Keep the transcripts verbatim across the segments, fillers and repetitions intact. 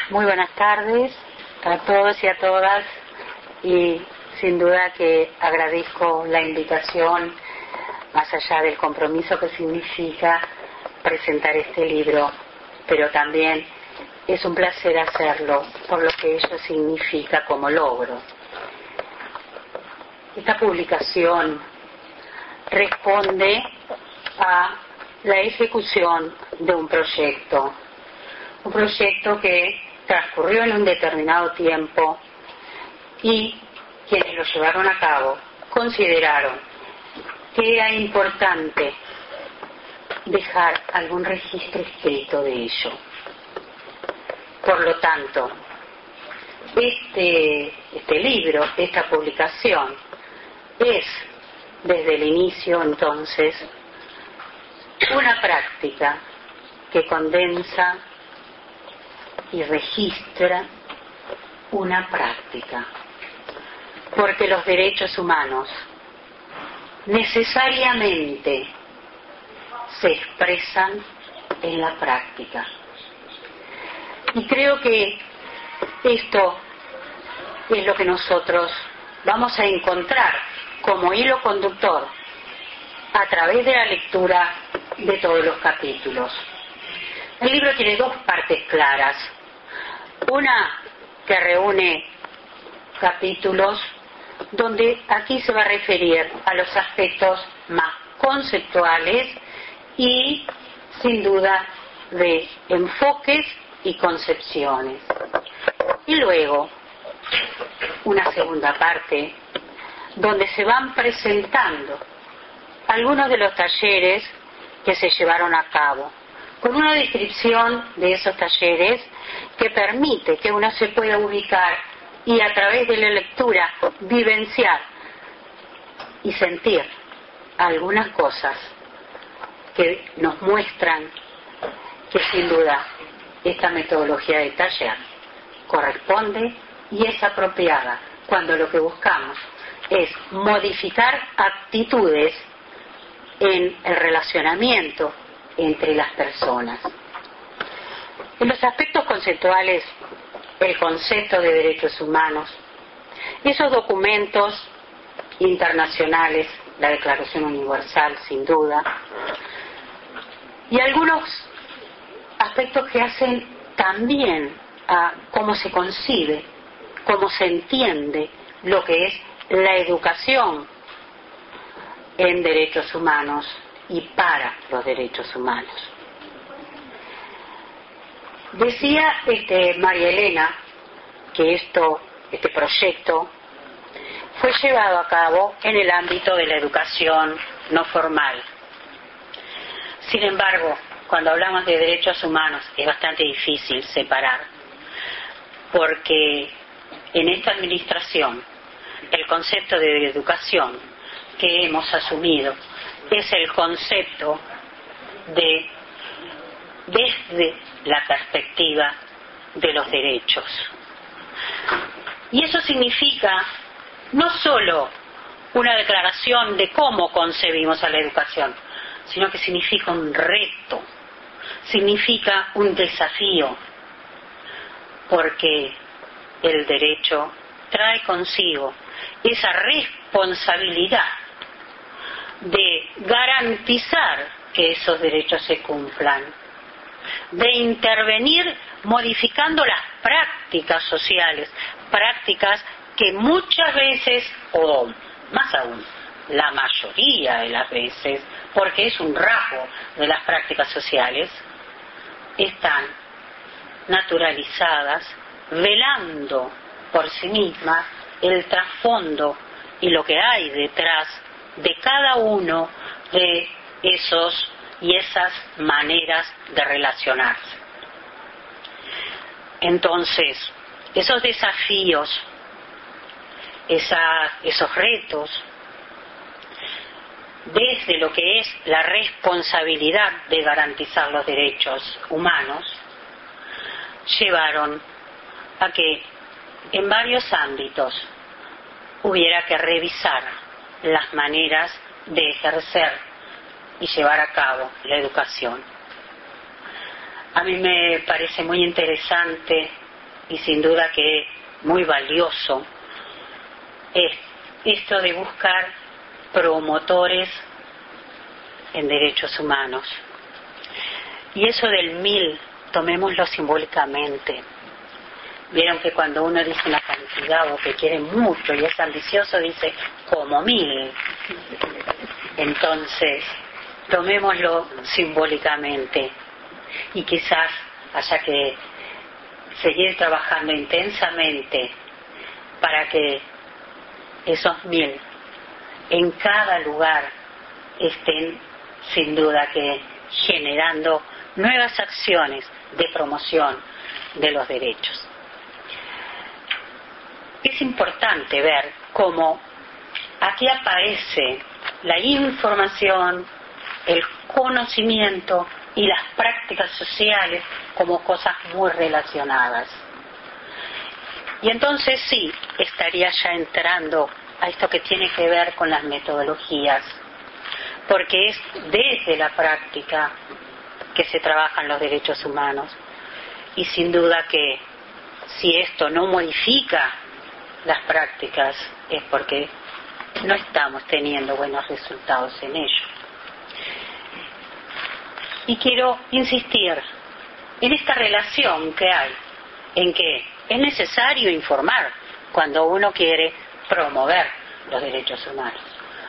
Muy buenas tardes a todos y a todas, y sin duda que agradezco la invitación, más allá del compromiso que significa presentar este libro, pero también es un placer hacerlo por lo que ello significa como logro. Esta publicación responde a la ejecución de un proyecto, un proyecto que transcurrió en un determinado tiempo y quienes lo llevaron a cabo consideraron que era importante dejar algún registro escrito de ello. Por lo tanto, este, este libro, esta publicación, es desde el inicio entonces una práctica que condensa y registra una práctica, porque los derechos humanos necesariamente se expresan en la práctica. Y creo que esto es lo que nosotros vamos a encontrar como hilo conductor a través de la lectura de todos los capítulos. El libro tiene dos partes claras. Una que reúne capítulos donde aquí se va a referir a los aspectos más conceptuales y sin duda de enfoques y concepciones. Y luego una segunda parte donde se van presentando algunos de los talleres que se llevaron a cabo, con una descripción de esos talleres que permite que uno se pueda ubicar y a través de la lectura vivenciar y sentir algunas cosas que nos muestran que sin duda esta metodología de taller corresponde y es apropiada cuando lo que buscamos es modificar actitudes en el relacionamiento entre las personas. En los aspectos conceptuales, el concepto de derechos humanos, esos documentos internacionales, la Declaración Universal sin duda, y algunos aspectos que hacen también a cómo se concibe, cómo se entiende lo que es la educación en derechos humanos y para los derechos humanos. Decía este, María Elena que esto, este proyecto fue llevado a cabo en el ámbito de la educación no formal. Sin embargo, cuando hablamos de derechos humanos es bastante difícil separar, porque en esta administración el concepto de educación que hemos asumido es el concepto de desde la perspectiva de los derechos. Y eso significa no solo una declaración de cómo concebimos a la educación, sino que significa un reto, significa un desafío, porque el derecho trae consigo esa responsabilidad de garantizar que esos derechos se cumplan, de intervenir modificando las prácticas sociales, prácticas que muchas veces, o más aún, la mayoría de las veces, porque es un rasgo de las prácticas sociales, están naturalizadas, velando por sí mismas el trasfondo y lo que hay detrás de cada uno de esos y esas maneras de relacionarse. Entonces, esos desafíos, esa, esos retos, desde lo que es la responsabilidad de garantizar los derechos humanos, llevaron a que en varios ámbitos hubiera que revisar las maneras de ejercer y llevar a cabo la educación. A mí me parece muy interesante y sin duda que muy valioso, es esto de buscar promotores en derechos humanos. Y eso del mil, tomémoslo simbólicamente. Vieron que cuando uno dice una cantidad o que quiere mucho y es ambicioso, dice como mil. Entonces, tomémoslo simbólicamente. Y quizás haya que seguir trabajando intensamente para que esos mil en cada lugar estén sin duda que generando nuevas acciones de promoción de los derechos. Es importante ver cómo aquí aparece la información, el conocimiento y las prácticas sociales como cosas muy relacionadas. Y entonces sí, estaría ya entrando a esto que tiene que ver con las metodologías, porque es desde la práctica que se trabajan los derechos humanos. Y sin duda que si esto no modifica las prácticas es porque no estamos teniendo buenos resultados en ello. Y quiero insistir en esta relación que hay, en que es necesario informar cuando uno quiere promover los derechos humanos.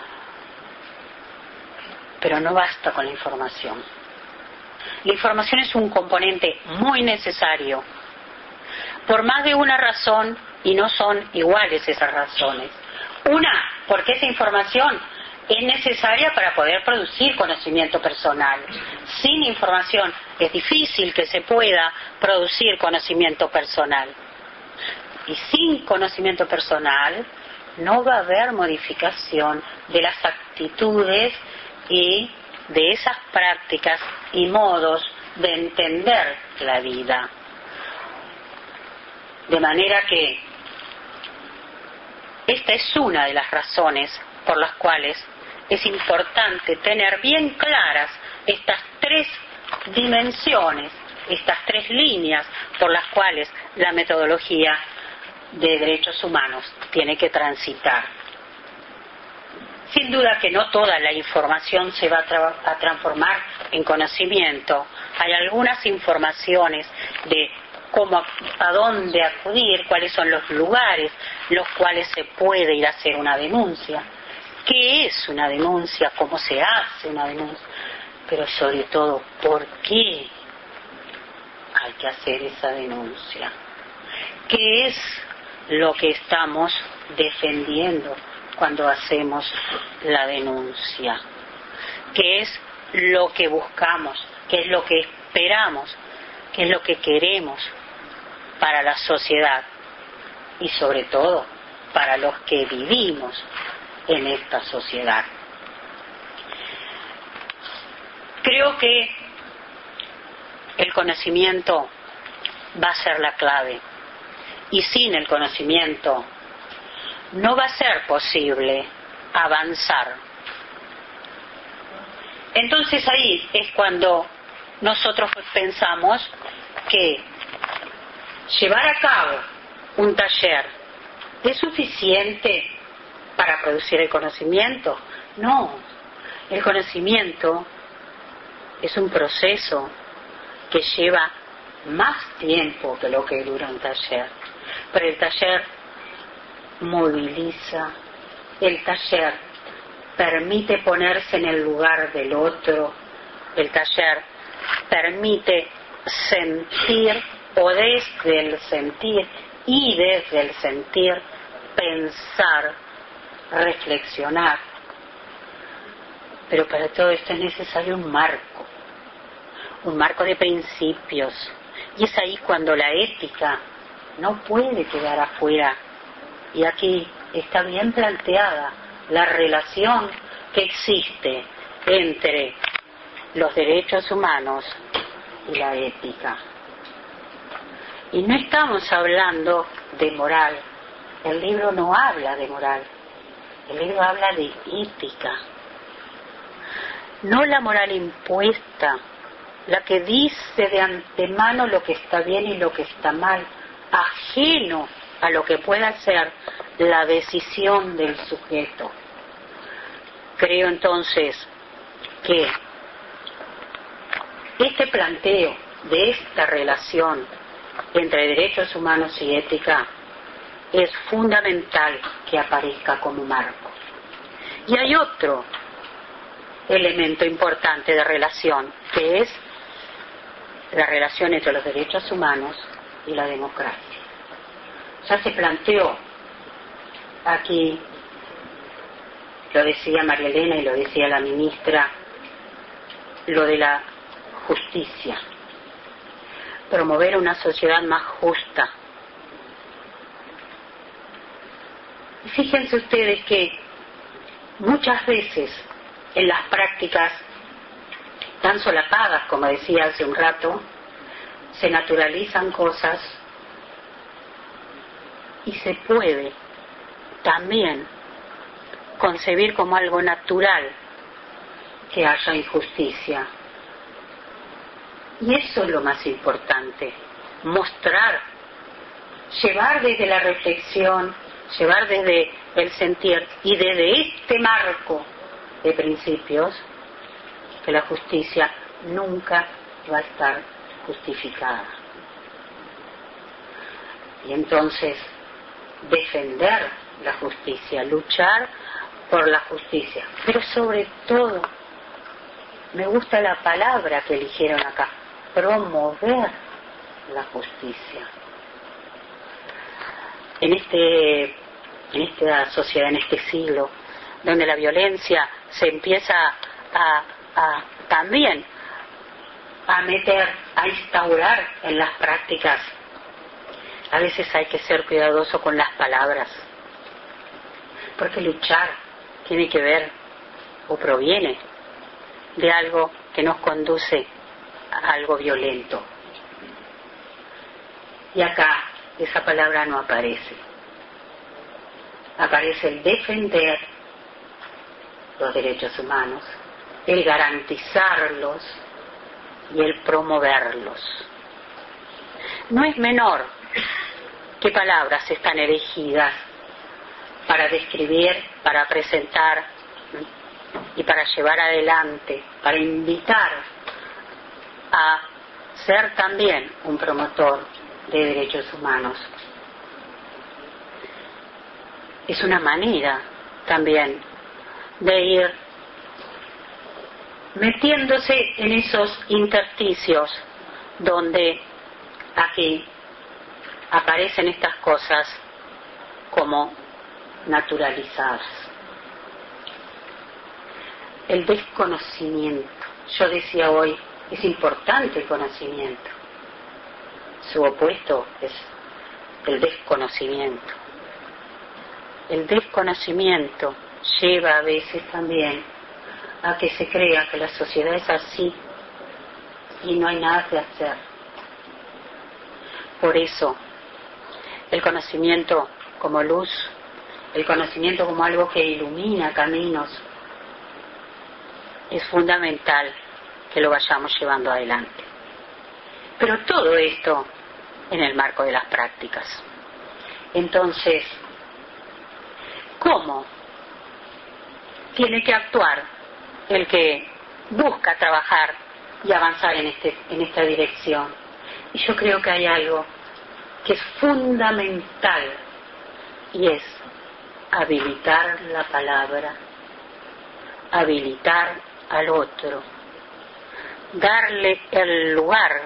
Pero no basta con la información. La información es un componente muy necesario, por más de una razón, y no son iguales esas razones. Una, porque esa información es necesaria para poder producir conocimiento personal. Sin información es difícil que se pueda producir conocimiento personal. Y sin conocimiento personal no va a haber modificación de las actitudes y de esas prácticas y modos de entender la vida. De manera que esta es una de las razones por las cuales es importante tener bien claras estas tres dimensiones, estas tres líneas por las cuales la metodología de derechos humanos tiene que transitar. Sin duda que no toda la información se va a, tra- a transformar en conocimiento. Hay algunas informaciones de cómo, a dónde acudir, cuáles son los lugares los cuales se puede ir a hacer una denuncia. ¿Qué es una denuncia? ¿Cómo se hace una denuncia? Pero sobre todo, ¿por qué hay que hacer esa denuncia? ¿Qué es lo que estamos defendiendo cuando hacemos la denuncia? ¿Qué es lo que buscamos? ¿Qué es lo que esperamos? ¿Qué es lo que queremos para la sociedad? Y sobre todo, para los que vivimos en esta sociedad. Creo que el conocimiento va a ser la clave. Y sin el conocimiento no va a ser posible avanzar. Entonces ahí es cuando nosotros pensamos que llevar a cabo un taller es suficiente para producir el conocimiento. No, el conocimiento es un proceso que lleva más tiempo que lo que dura un taller. Pero el taller moviliza, el taller permite ponerse en el lugar del otro, el taller permite sentir o desde el sentir y desde el sentir pensar, reflexionar. Pero para todo esto es necesario un marco, un marco de principios. Y es ahí cuando la ética no puede quedar afuera. Y aquí está bien planteada la relación que existe entre los derechos humanos y la ética. Y no estamos hablando de moral. El libro no habla de moral. El libro habla de ética. No la moral impuesta, la que dice de antemano lo que está bien y lo que está mal. ajeno a lo que pueda ser la decisión del sujeto. Creo entonces que este planteo de esta relación entre derechos humanos y ética es fundamental que aparezca como marco. Y hay otro elemento importante de relación, que es la relación entre los derechos humanos y la democracia. Ya se planteó aquí, lo decía María Elena y lo decía la ministra, lo de la justicia, promover una sociedad más justa. Y fíjense ustedes que muchas veces en las prácticas tan solapadas, como decía hace un rato, se naturalizan cosas y se puede también concebir como algo natural que haya injusticia. Y eso es lo más importante, mostrar, llevar desde la reflexión, llevar desde el sentir y desde este marco de principios que la justicia nunca va a estar justificada. Y entonces defender la justicia, luchar por la justicia, pero sobre todo me gusta la palabra que eligieron acá, promover la justicia. En este, en esta sociedad, en este siglo, donde la violencia se empieza a, a también a meter, a instaurar en las prácticas, a veces hay que ser cuidadoso con las palabras, porque luchar tiene que ver o proviene de algo que nos conduce a algo violento. Y acá esa palabra no aparece. Aparece el defender los derechos humanos, el garantizarlos y el promoverlos. No es menor qué palabras están elegidas para describir, para presentar y para llevar adelante, para invitar a ser también un promotor de derechos humanos. Es una manera también de ir metiéndose en esos intersticios donde aquí aparecen estas cosas como naturalizadas. El desconocimiento. Yo decía hoy, es importante el conocimiento. Su opuesto es el desconocimiento. El desconocimiento lleva a veces también a que se crea que la sociedad es así y no hay nada que hacer. Por eso, el conocimiento como luz, el conocimiento como algo que ilumina caminos, es fundamental que lo vayamos llevando adelante. Pero todo esto en el marco de las prácticas. Entonces, ¿cómo tiene que actuar el que busca trabajar y avanzar en, este, en esta dirección? Y yo creo que hay algo que es fundamental y es habilitar la palabra, habilitar al otro, darle el lugar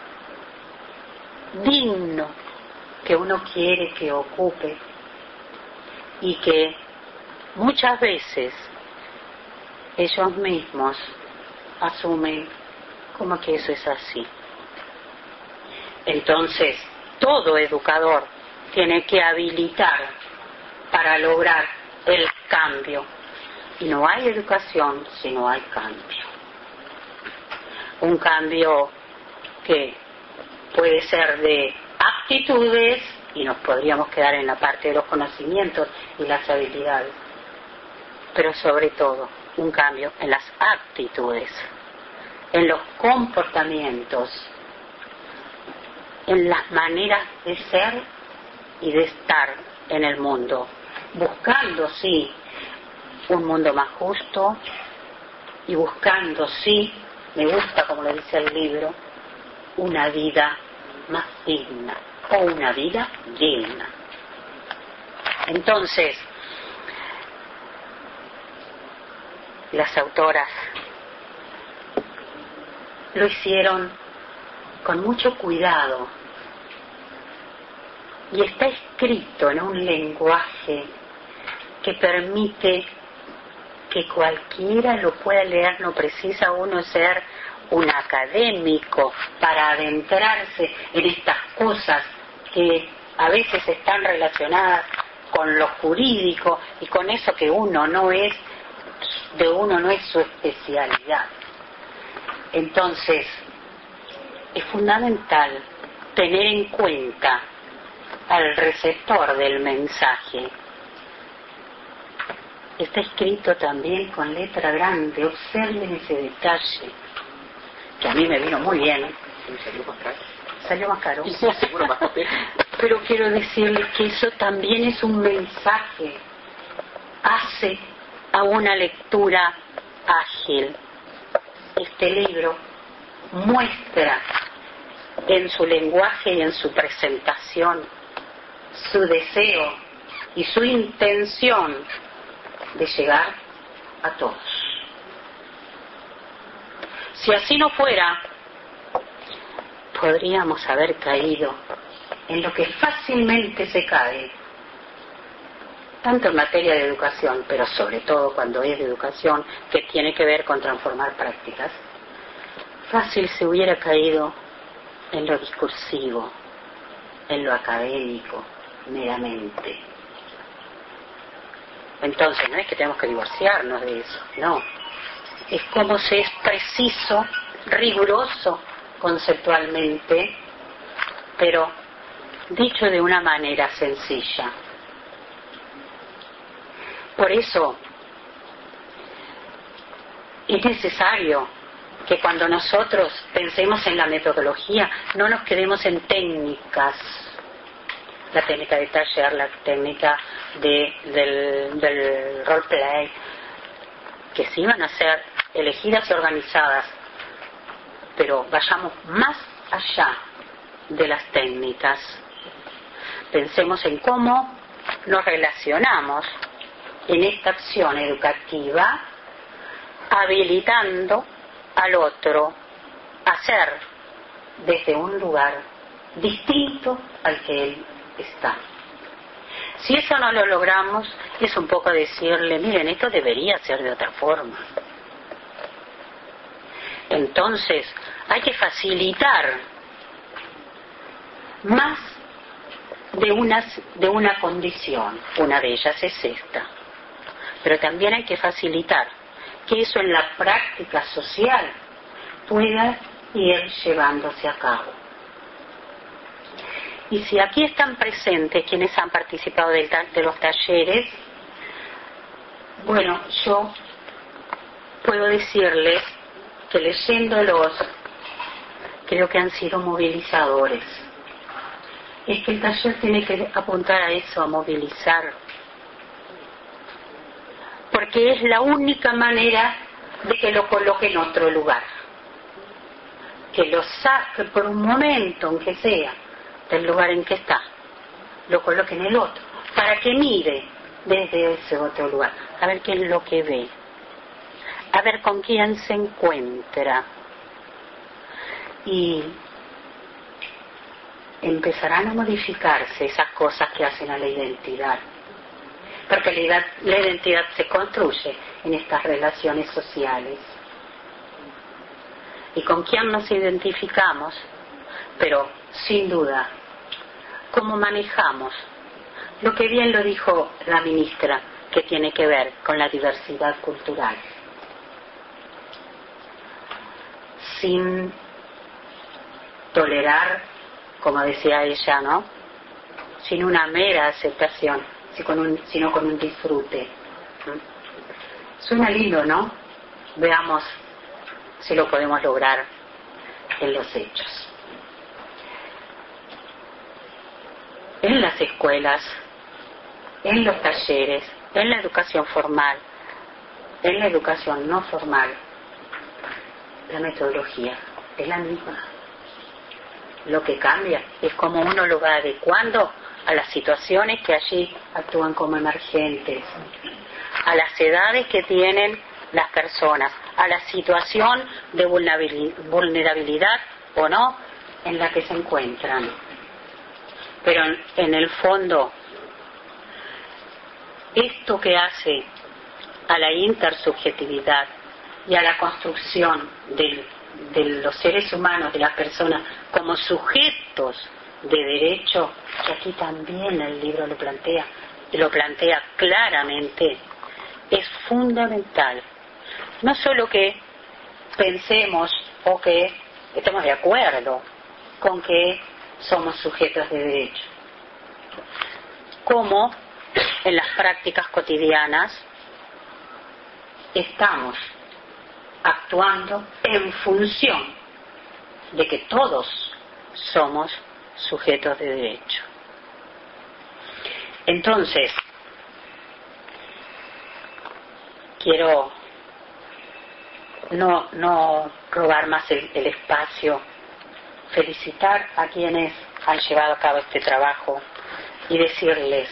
digno que uno quiere que ocupe y que muchas veces ellos mismos asumen como que eso es así. Entonces, todo educador tiene que habilitar para lograr el cambio. Y no hay educación si no hay cambio. Un cambio que puede ser de aptitudes, y nos podríamos quedar en la parte de los conocimientos y las habilidades, pero sobre todo un cambio en las actitudes, en los comportamientos, en las maneras de ser y de estar en el mundo, buscando, sí, un mundo más justo y buscando, sí, me gusta como lo dice el libro, una vida más digna o una vida digna. Entonces, las autoras lo hicieron con mucho cuidado y está escrito en un lenguaje que permite que cualquiera lo pueda leer. No precisa uno ser un académico para adentrarse en estas cosas que a veces están relacionadas con lo jurídico y con eso que uno no es, de uno no es su especialidad. Entonces, es fundamental tener en cuenta al receptor del mensaje. Está escrito también con letra grande, observen ese detalle, que a mí me vino muy bien. Salió más caro. Salió más caro. Y se seguro más papel. Pero quiero decirles que eso también es un mensaje. Hace a una lectura ágil. Este libro muestra en su lenguaje y en su presentación su deseo y su intención de llegar a todos. Si así no fuera, podríamos haber caído en lo que fácilmente se cae, tanto en materia de educación, pero sobre todo cuando es de educación que tiene que ver con transformar prácticas. Fácil se hubiera caído en lo discursivo, en lo académico, meramente. Entonces, no es que tenemos que divorciarnos de eso, no. Es como se es preciso, riguroso conceptualmente, pero dicho de una manera sencilla. Por eso es necesario que cuando nosotros pensemos en la metodología no nos quedemos en técnicas, la técnica de taller, la técnica de, del, del roleplay, que sí van a ser elegidas y organizadas, pero vayamos más allá de las técnicas. Pensemos en cómo nos relacionamos en esta acción educativa, habilitando al otro a ser desde un lugar distinto al que él está. Si eso no lo logramos, es un poco decirle, miren, esto debería ser de otra forma. Entonces, hay que facilitar más de una, de una condición. Una de ellas es esta. Pero también hay que facilitar que eso en la práctica social pueda ir llevándose a cabo. Y si aquí están presentes quienes han participado de, de los talleres, bueno, yo puedo decirles que leyéndolos creo que han sido movilizadores. Es que el taller tiene que apuntar a eso, a movilizar, porque es la única manera de que lo coloque en otro lugar, que lo saque por un momento, aunque sea, del lugar en que está, lo coloque en el otro, para que mire desde ese otro lugar, a ver qué es lo que ve, a ver con quién se encuentra, y empezarán a modificarse esas cosas que hacen a la identidad, porque la, la identidad se construye en estas relaciones sociales. ¿Y con quién nos identificamos? Pero, sin duda, ¿cómo manejamos? Lo que bien lo dijo la ministra, que tiene que ver con la diversidad cultural. Sin tolerar, como decía ella, ¿no? Sin una mera aceptación, sino con un, sino con un disfrute. ¿Mm? Suena lindo, ¿no? Veamos si lo podemos lograr en los hechos. en las escuelas, en los talleres, en la educación formal, en la educación no formal, la metodología es la misma. Lo que cambia es cómo uno lo va adecuando a las situaciones que allí actúan como emergentes, a las edades que tienen las personas, a la situación de vulnerabilidad o no en la que se encuentran. Pero en, en el fondo, esto que hace a la intersubjetividad y a la construcción de, de los seres humanos, de las personas, como sujetos de derecho, que aquí también el libro lo plantea, y lo plantea claramente, es fundamental. No solo que pensemos o que estemos de acuerdo con que somos sujetos de derecho, como en las prácticas cotidianas estamos actuando en función de que todos somos sujetos de derecho. Entonces, quiero no, no robar más el, el espacio, felicitar a quienes han llevado a cabo este trabajo y decirles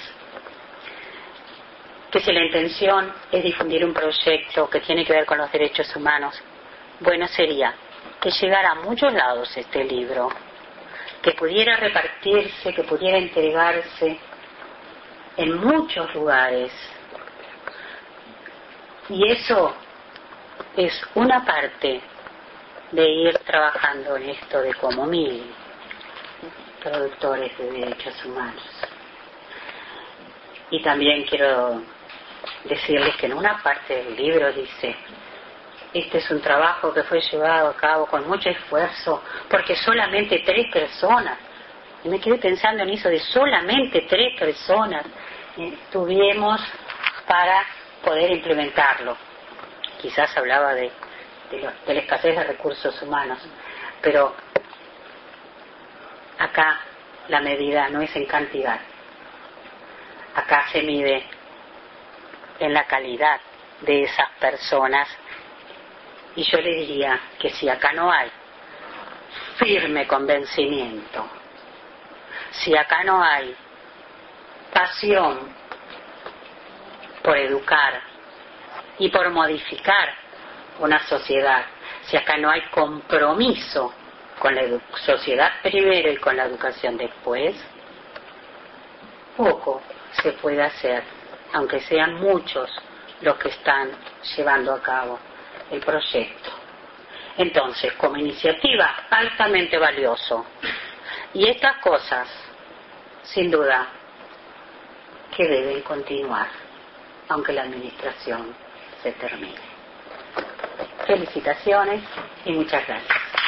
que si la intención es difundir un proyecto que tiene que ver con los derechos humanos, bueno sería que llegara a muchos lados este libro, que pudiera repartirse, que pudiera entregarse en muchos lugares. Y eso es una parte de ir trabajando en esto de como mil productores de derechos humanos. Y también quiero decirles que en una parte del libro dice: este es un trabajo que fue llevado a cabo con mucho esfuerzo porque solamente tres personas, y me quedé pensando en eso de solamente tres personas eh, tuvimos para poder implementarlo. Quizás hablaba de, de, lo, de la escasez de recursos humanos, pero acá la medida no es en cantidad, acá se mide en la calidad de esas personas. Y yo le diría que si acá no hay firme convencimiento, si acá no hay pasión por educar y por modificar una sociedad, si acá no hay compromiso con la edu- sociedad primero y con la educación después, poco se puede hacer, aunque sean muchos los que están llevando a cabo el proyecto. Entonces, como iniciativa, altamente valioso. Y estas cosas, sin duda, que deben continuar, aunque la administración se termine. Felicitaciones y muchas gracias.